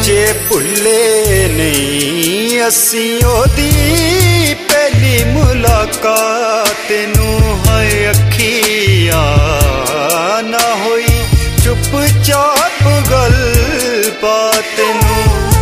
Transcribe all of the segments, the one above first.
हजे भुले नहीं असी ओदी पहली मुलाकात नू है अखियां ना होई चुपचाप गल बात नू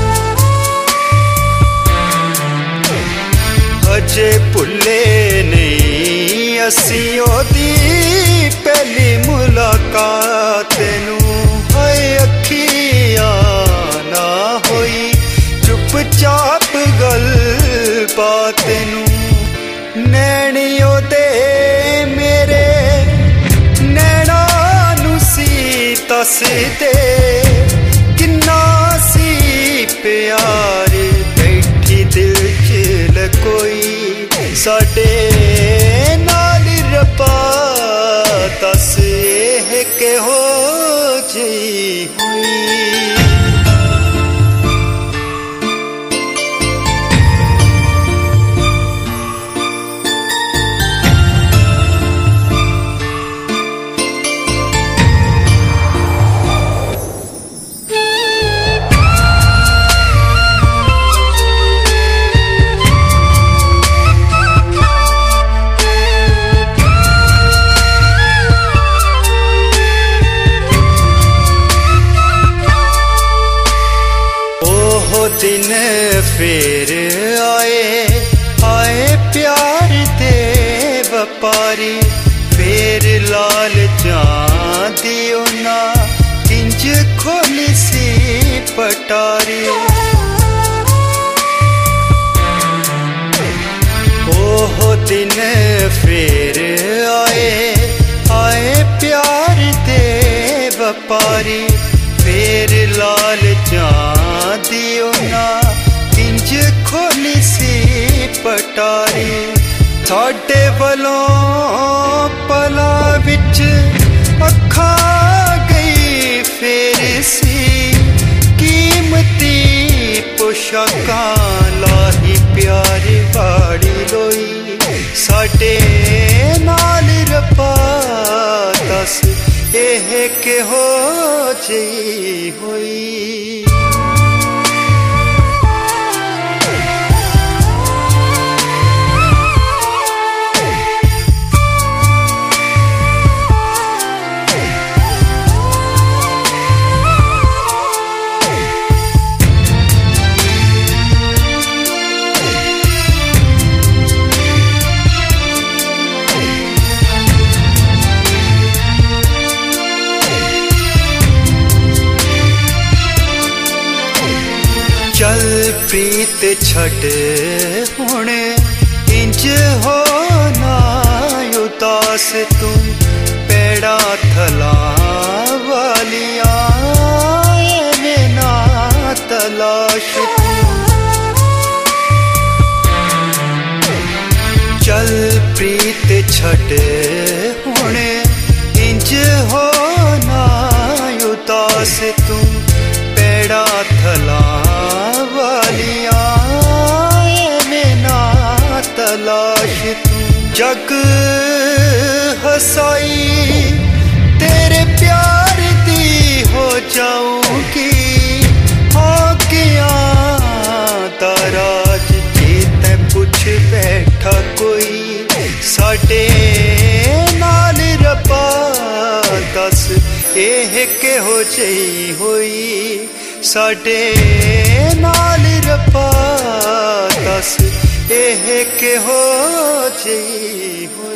हजे भुले नहीं असी ओदी पहली मुलाकात नू है अखियां ना होई चुपचाप गल बात नू नैणियों दे मेरे नैना नू सी तसदे किन्ना सी प्यार बैठी दिल च लकोई साडे नाल रब्बा दस किहो जी हुई। दिन फिर आए प्यार दे व्यापारी फिर लाल दियो ना इंज खोली सी पटारी ओह दिन फिर आए प्यार दे व्यापारी फिर लाल दियो ना इंज खोली सी पटारी साडे वलों पला विच अखा गई फिर सी कीमती पोशाकां लाही प्यार वाड़ी लोई साडे नाल रब्बा दस एह किहो जी होई। चल प्रीत छड़ हुण इंज हो ना उदास तू पेड़ा थला वालिया एवें ना तलाश तू चल प्रीत छड़ हुण इंज हो ना उदास तू पेड़ा थला वालिया में ना तलाश तू जग हसाई तेरे प्यार दी हो जाऊंगी आगिया ताराज जीते पूछ बैठा कोई साडे नाल रब्बा दस एह किहो जी होई साडे नाल रब्बा दस एह किहो जी होई।